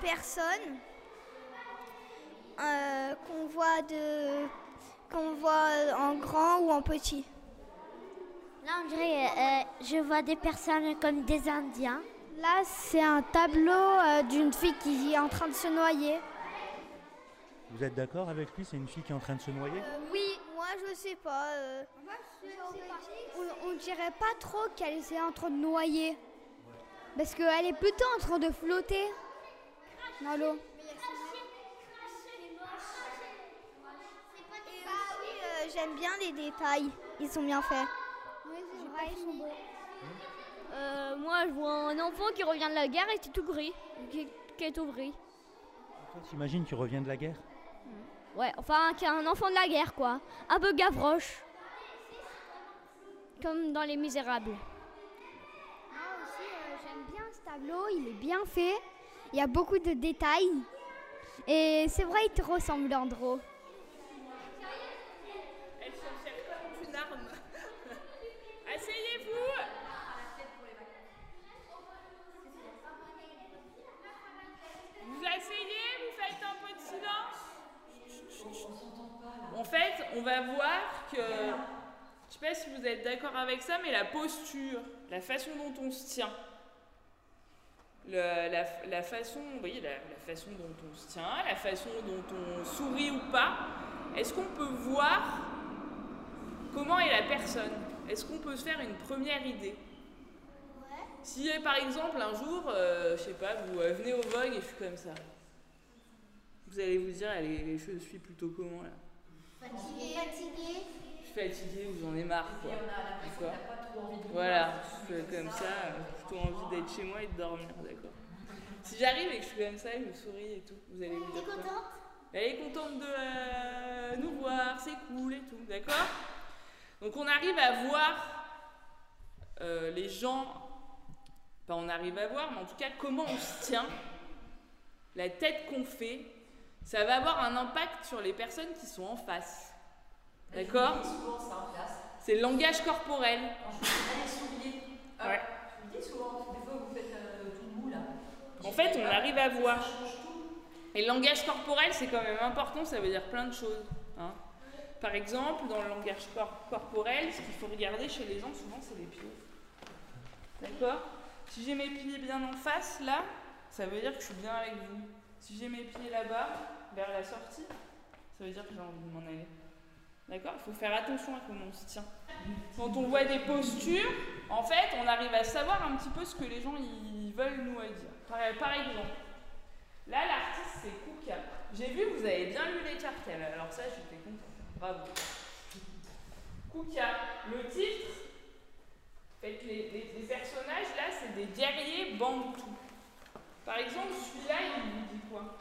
personnes qu'on voit en grand ou en petit. Là, on dirait, je vois des personnes comme des Indiens. Là, c'est un tableau d'une fille qui est en train de se noyer. Vous êtes d'accord avec lui? C'est une fille qui est en train de se noyer? Oui, moi je sais pas. On dirait pas trop qu'elle est en train de noyer. Parce qu'elle est plutôt en train de flotter dans l'eau. J'aime bien les détails. Ils sont bien faits. Oui, c'est vrai, ils sont beaux. Moi, je vois un enfant qui revient de la guerre et c'est tout gris. Qui est tout gris. Toi, t'imagines qu'il revient de la guerre? Ouais, enfin, qui est un enfant de la guerre, quoi. Un peu Gavroche. Comme dans Les Misérables. Moi aussi, j'aime bien ce tableau. Il est bien fait. Il y a beaucoup de détails. Et c'est vrai, il te ressemble, Andro. Elle s'en sert comme une arme. Asseyez-vous. Vous asseyez, vous faites un peu de silence. En fait, on va voir que, je sais pas si vous êtes d'accord avec ça, mais la posture, la façon dont on se tient, la façon, vous voyez, la façon dont on se tient, la façon dont on sourit ou pas, est-ce qu'on peut voir comment est la personne? Est-ce qu'on peut se faire une première idée? Si par exemple un jour, je sais pas, vous venez au Vogue et je suis comme ça, vous allez vous dire, allez, je suis plutôt comment là? Fatigué. Je suis fatiguée ou j'en ai marre quoi. D'accord. Voilà, je suis comme ça, plutôt envie d'être chez moi et de dormir, d'accord. Si j'arrive et que je suis comme ça, je me souris et tout, vous allez me dire. T'es contente? Elle est contente de nous voir, c'est cool et tout, d'accord? Donc on arrive à voir les gens, pas on arrive à voir, mais en tout cas comment on se tient, la tête qu'on fait, ça va avoir un impact sur les personnes qui sont en face. D'accord? C'est le langage corporel. Ouais. Je dis souvent, des fois vous faites tout mou là. En fait, on arrive à voir. Et le langage corporel, c'est quand même important, ça veut dire plein de choses. Hein. Par exemple, dans le langage corporel, ce qu'il faut regarder chez les gens, souvent, c'est les pieds. D'accord? Si j'ai mes pieds bien en face, là, ça veut dire que je suis bien avec vous. Si j'ai mes pieds là-bas, vers la sortie, ça veut dire que j'ai envie de m'en aller. D'accord? Il faut faire attention à comment on se tient. Quand on voit des postures, en fait, on arrive à savoir un petit peu ce que les gens ils veulent nous dire. Par exemple, là, l'artiste, c'est Kouka. J'ai vu que vous avez bien lu les cartels, alors ça, j'étais contente. Bravo. Kouka, le titre, en fait, les personnages, là, c'est des guerriers bantous. Par exemple, celui-là, il vous dit quoi?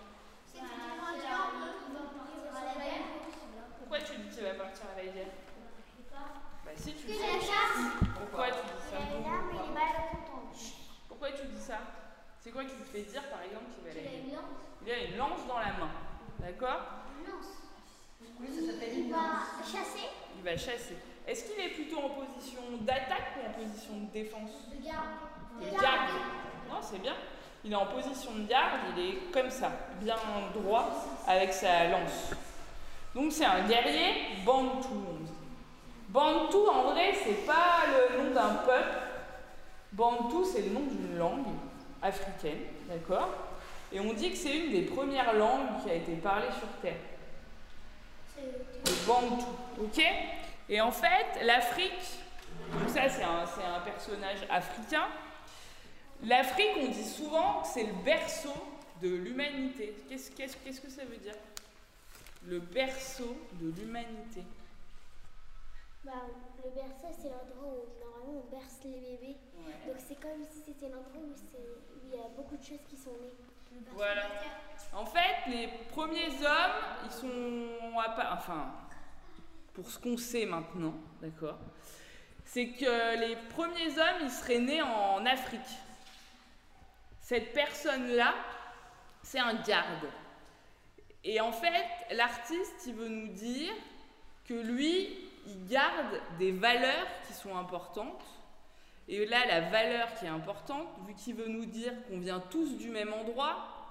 Pourquoi tu dis qu'il va partir à la guerre? Bah si, tu dis ça. Pourquoi tu dis ça? Pourquoi tu dis ça? C'est quoi qui te fait dire, par exemple, qu'il va à la guerre? Il a une lance dans la main. D'accord? Une lance. Oui, ça s'appelle Il va chasser. Il va chasser. Est-ce qu'il est plutôt en position d'attaque ou en position de défense? De garde. De garde. Non, c'est bien. Il est en position de garde, il est comme ça, bien droit, avec sa lance. Donc c'est un guerrier bantou, on dit. Bantou, en vrai, c'est pas le nom d'un peuple. Bantou, c'est le nom d'une langue africaine, d'accord? Et on dit que c'est une des premières langues qui a été parlée sur Terre. Le bantou, ok? Et en fait, l'Afrique, donc ça c'est un personnage africain. L'Afrique, on dit souvent que c'est le berceau de l'humanité. Qu'est-ce que ça veut dire? Le berceau de l'humanité. Bah, le berceau, c'est l'endroit où normalement on berce les bébés. Ouais. Donc c'est comme si c'était l'endroit où il y a beaucoup de choses qui sont nées. Voilà. En fait, les premiers hommes, ils sont enfin, pour ce qu'on sait maintenant, d'accord, c'est que les premiers hommes, ils seraient nés en Afrique. Cette personne-là, c'est un garde. Et en fait, l'artiste, il veut nous dire que lui, il garde des valeurs qui sont importantes. Et là, la valeur qui est importante, vu qu'il veut nous dire qu'on vient tous du même endroit,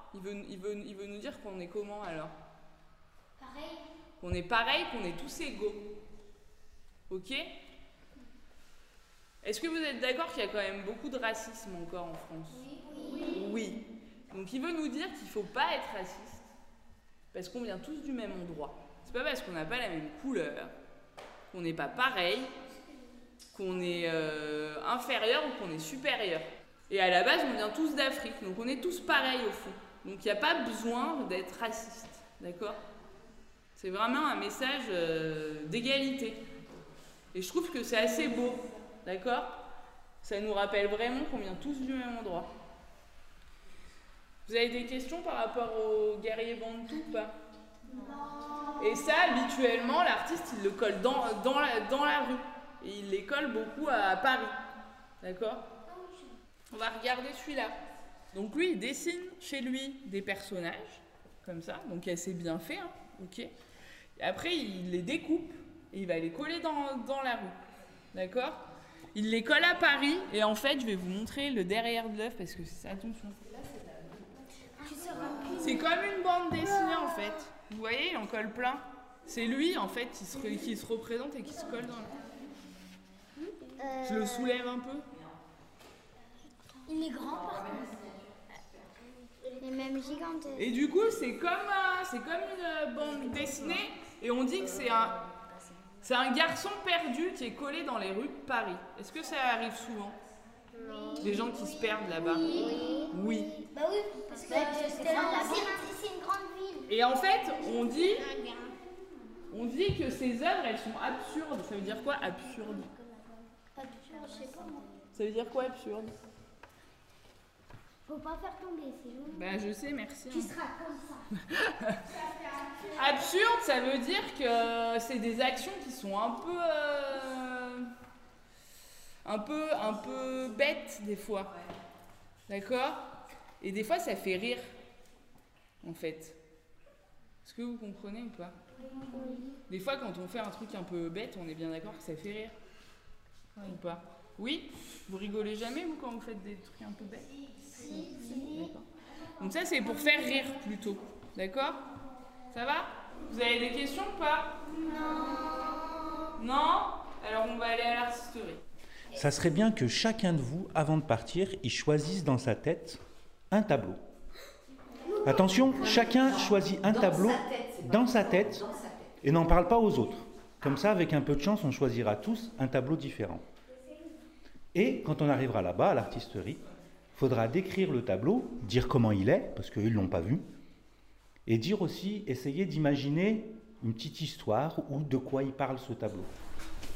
il veut nous dire qu'on est comment alors? Pareil. Qu'on est pareil, qu'on est tous égaux. Ok? Est-ce que vous êtes d'accord qu'il y a quand même beaucoup de racisme encore en France? Oui. Donc il veut nous dire qu'il ne faut pas être raciste, parce qu'on vient tous du même endroit. C'est pas parce qu'on n'a pas la même couleur, qu'on n'est pas pareil, qu'on est inférieur ou qu'on est supérieur. Et à la base, on vient tous d'Afrique, donc on est tous pareils au fond. Donc il n'y a pas besoin d'être raciste, d'accord? C'est vraiment un message d'égalité. Et je trouve que c'est assez beau, d'accord? Ça nous rappelle vraiment qu'on vient tous du même endroit. Vous avez des questions par rapport aux guerriers bantous ou pas? Non. Et ça, habituellement, l'artiste, il le colle dans la rue. Et il les colle beaucoup à Paris. D'accord? On va regarder celui-là. Donc lui, il dessine chez lui des personnages, comme ça. Donc c'est bien fait, hein, ok. Et après, il les découpe et il va les coller dans la rue. D'accord? Il les colle à Paris. Et en fait, je vais vous montrer le derrière de l'œuvre parce que c'est ça, attention. C'est comme une bande dessinée en fait. Vous voyez, il en colle plein. C'est lui en fait qui se représente et qui se colle dans la... Je le soulève un peu. Il est grand par contre. Il est même gigantesque. Et du coup, c'est comme une bande dessinée et on dit que c'est un garçon perdu qui est collé dans les rues de Paris. Est-ce que ça arrive souvent? Des gens qui se perdent là-bas? Oui. Bah oui, parce que c'est une grande ville. Et en fait, on dit que ces œuvres, elles sont absurdes. Ça veut dire quoi, absurde? Absurde, je sais pas moi. Ça veut dire quoi, absurde? Faut pas faire tomber, c'est joli. Ben, je sais, merci. Tu seras comme ça. Absurde, ça veut dire que c'est des actions qui sont un peu bêtes des fois. D'accord? Et des fois, ça fait rire, en fait. Est-ce que vous comprenez ou pas? Des fois, quand on fait un truc un peu bête, on est bien d'accord que ça fait rire. Ou pas? Oui? Vous rigolez jamais, vous, quand vous faites des trucs un peu bêtes? Si. D'accord. Donc ça, c'est pour faire rire, plutôt. D'accord? Ça va? Vous avez des questions ou pas? Non. Non? Alors, on va aller à l'artisterie. Ça serait bien que chacun de vous, avant de partir, il choisisse dans sa tête un tableau. Attention, chacun choisit un tableau dans sa tête et n'en parle pas aux autres. Comme ça, avec un peu de chance, on choisira tous un tableau différent. Et quand on arrivera là-bas, à l'artisterie, il faudra décrire le tableau, dire comment il est, parce qu'ils ne l'ont pas vu, et dire aussi, essayer d'imaginer une petite histoire ou de quoi il parle ce tableau.